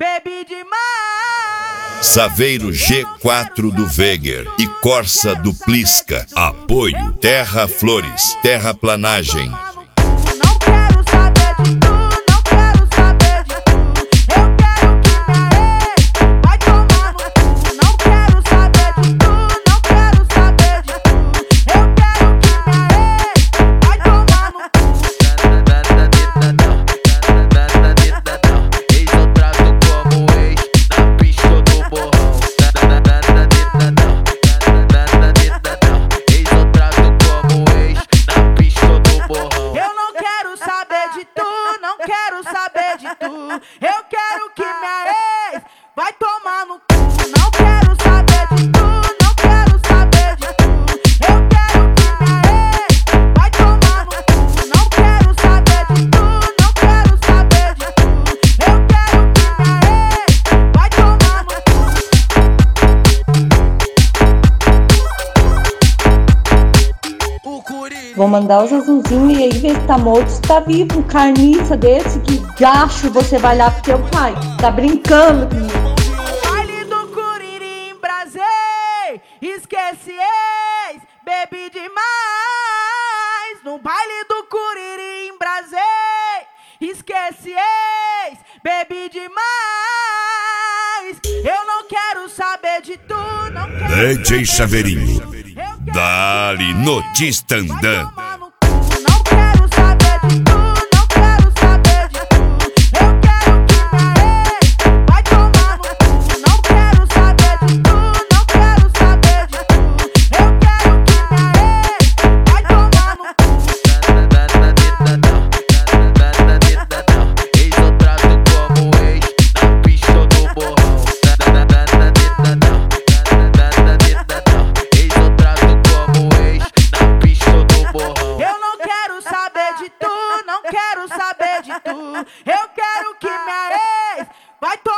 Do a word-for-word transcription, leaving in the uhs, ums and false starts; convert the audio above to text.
bebi demais. Saveiro G quatro do Veger e Corsa do Plisca. Apoio Terra Flores, Terraplanagem. Não quero saber de tu, não quero saber de tu. Eu quero que minha ex vai tomar no cu. Não quero saber de tu, não quero saber de tu. Eu quero que minha ex vai tomar no cu. Ex eu trato como ex na pista do borrão. Ex eu trato como ex na pista do borrão. Eu não quero saber de tu, não quero saber de tu. Eu quero que minha ex vai tomar no cu. Não quero saber de tu, não quero saber de tu. Eu quero que minha ex vai tomar no cu. Não quero saber de tu, não quero saber de tu. Eu quero que minha ex vai tomar no cu. O Curi Vou mandar os azulzinhos e aí ver se tá morto, se tá vivo. Um carniça desse, que gacho você vai lá pro teu pai. Tá brincando comigo. Baile do Curirim, Brasei, esquece ex, bebi demais. No baile do Curirim, Brasei, esquece ex, bebi demais. Eu não quero saber de tu, não quero D J saber de tu. Saveirinho, Eu quero dali que no minha ex Distandã. vai tomar no cu. Não quero saber de tu, não quero saber de tu. Eu quero que minha ex vai tomar no cu. Não quero saber de tu, não quero saber de tu. Eu quero que minha ex vai tomar no cu. Ex eu trato como ex na pista do borrão. Ex eu trato como ex na pista do borrão. Eu não quero saber de tu, não quero saber de tu. Eu quero que minha ex vai tomar